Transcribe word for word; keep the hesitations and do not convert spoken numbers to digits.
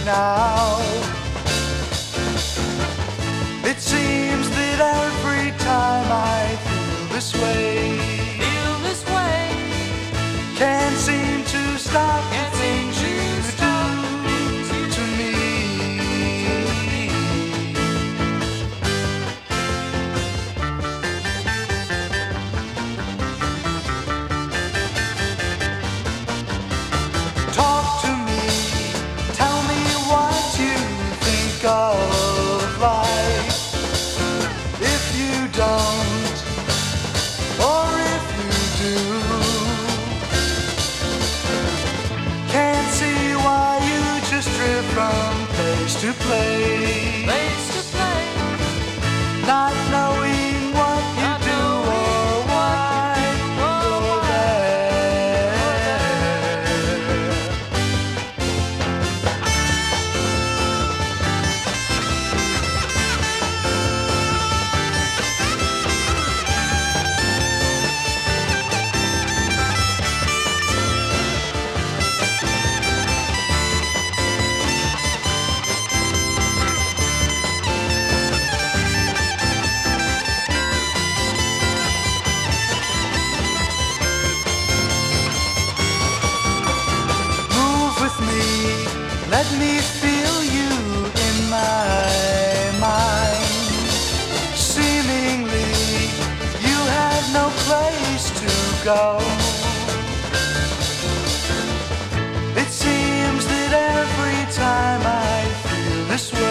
now. It seems that every time I feel this way, feel this way, can't seem to stop the Can't things seem you to stop the things do you to me. Talk to me, tell me what you think of life. If you don't, or if you do, can't see why you just drift from place to place, place to play, not knowing what you Not do or knowing why or you're why there. Move with me, let me feel you in my mind. Seemingly, you had no place to go. It seems that every time I feel this way,